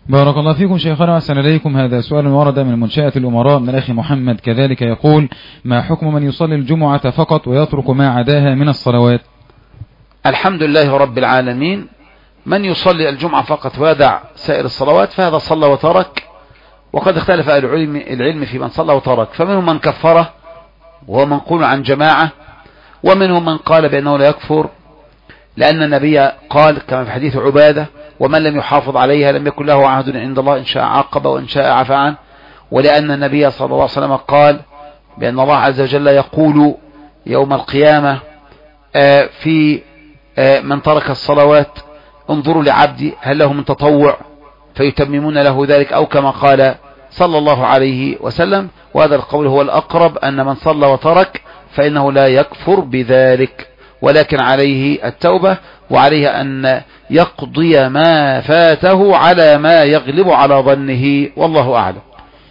بارك الله فيكم شيخنا وأحسن إليكم. هذا سؤال ورد من منشأة الأمراء من الأخ محمد كذلك يقول: ما حكم من يصلي الجمعة فقط ويترك ما عداها من الصلوات؟ الحمد لله رب العالمين. من يصلي الجمعة فقط ويدع سائر الصلوات فهذا صلى وترك، وقد اختلف أهل العلم في من صلى وترك، فمنهم من كفره وهو منقول عن جماعة، ومنهم من قال بأنه لا يكفر، لأن النبي قال كما في حديث عبادة: ومن لم يحافظ عليها لم يكن له عهد عند الله، إن شاء عاقب وإن شاء عفى عنه. ولأن النبي صلى الله عليه وسلم قال بأن الله عز وجل يقول يوم القيامة في من ترك الصلوات: انظروا لعبدي هل له من تطوع فيتممون له ذلك، أو كما قال صلى الله عليه وسلم. وهذا القول هو الأقرب، أن من صلى وترك فإنه لا يكفر بذلك، ولكن عليه التوبة، وعليه أن يقضي ما فاته على ما يغلب على ظنه، والله أعلم.